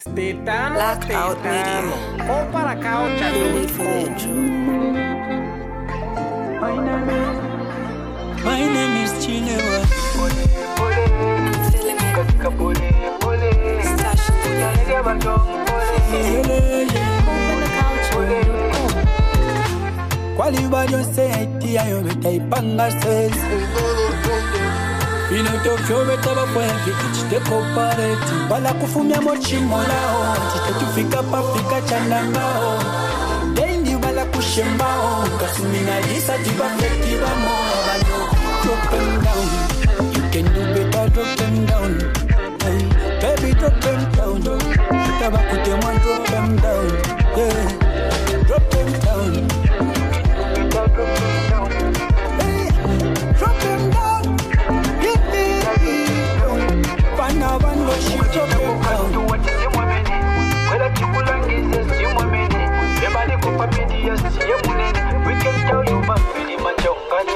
Blackout Media. Ou para cá, o Need for the intro. My name is Chinewa. Kwaliba yose idea yo betaipanga sense. Inotokyo betaba kwengi chiteko pareti. Bala kufumya mochimolao. Chitufika pafika chanangao. Dendi bala kushembao. Kasumina lisa tiba fetiba mo. Drop them down. You can do better, drop them down. Hey, baby, drop them down. Taba kutemwa, drop them down. Yeah, drop them down. Drop them down. Hey, drop them down. Pana bando she drop them down. We can tell you my pretty much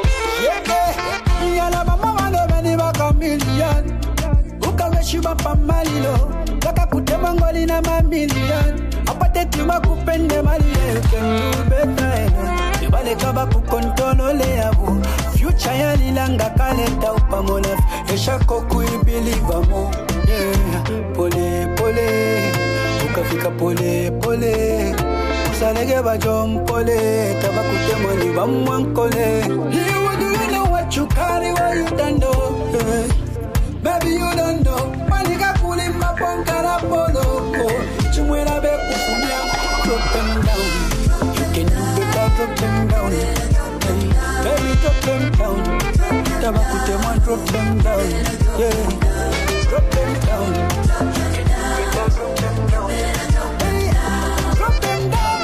Yala mama wane beni baka million. Ukawe shiba pa malilo. Waka kutema ngoli na ma million. Apate tima kupende mali. You can do better. Ibale kaba kukontolole yabu. Future ya lilanga kaleta upamolef. Esha koku ibiliva mo. Yeah, pole pole. Ukafika pole pole. Usalege bajom pole. Taba kutema ni bamwankole. You carry what you don't know, yeah. Baby you don't know. Manika pulling my pankara polo. Chumwela be kufunya. Drop them down. You can do better, drop them down. Hey, baby drop them down. Tabakute man drop them down. Yeah, drop them down. You can do better, drop them down. Hey, drop them down.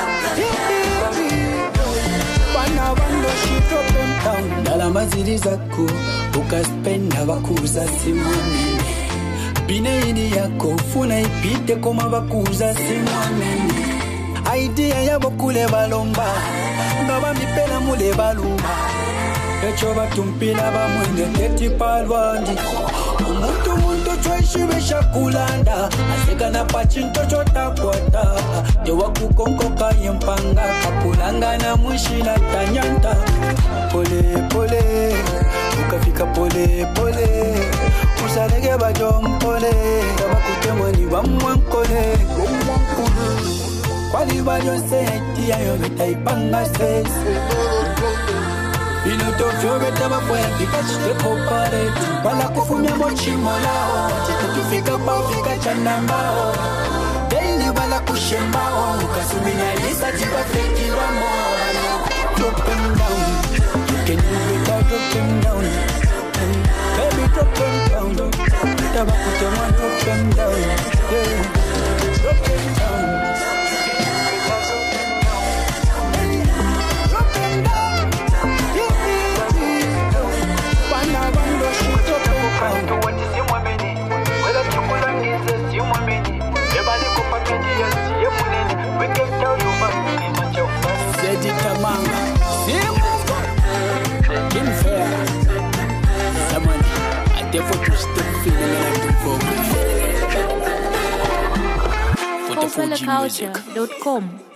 Bana bando she drop them down. Dalama zili zako ukaspenda bakuza simwamini. Bine ini yako funa ipite koma bakuza simwamini. Idea yabo kule balomba ngaba mipela mule balumba. Echo batumpila bamwenge teti palwandi. Muntu choishibisha kulanda. Aseka na pachinto chota kwata. Dewa kukonkoka yempanga. Kapulanga na mwishila tanyanta. Pole pole. Ukafika pole pole. Usalege bajom pole. Kaba kutemwa ni bamwankole. Kwali bajose etia yo betaipanga sese. Inotokyo betaba kwengi chiteko pareti. Bala kufumya mochimolao. Chitufika pafika chanambao. Dendi bala kushembao. Kasumina lisa tiba fetiba mo. Drop them down. You can do better, drop them down. Baby drop them down. Taba kutemwa drop them down. Yeah, drop them down. Culture.com